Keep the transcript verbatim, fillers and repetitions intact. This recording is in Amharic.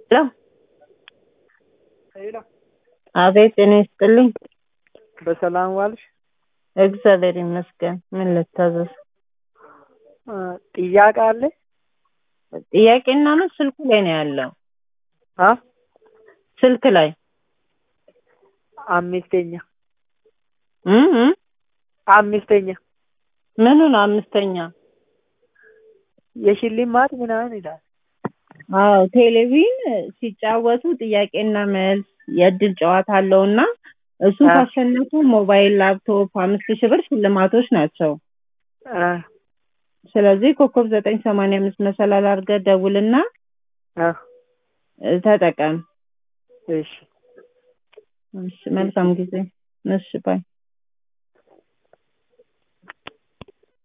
ሄሎ ሄሎ አቤት እኔ ስጥልኝ በሰላም ዋልሽ? እግዚአብሔር ይመስገን። ምን ልታዘዝ? ጥያቄ አለ? ጥያቄና ነው ስልኩ ላይ ነው ያለው። አ ስልክ ላይ አምስተኛ እም እም አምስተኛ ምኑ ነው አምስተኛ? የሽልማት ምናምን ይላል። አዎ ቴሌቪዥን ሲጫወቱ ጥያቄና መልስ የእድል ጨዋታ አለውና እሱ አ ካሸነፉ ሞባይል፣ ላፕቶፕ አምስት ሺህ ብር ሽልማቶች ናቸው። አ ስለዚህ ኮከብ ዘጠኝ ሰማንያ አምስት መሰላል አድርገህ ደውልና አ ተጠቀም። እሺ እሺ መልካም ጊዜ። እሺ ባይ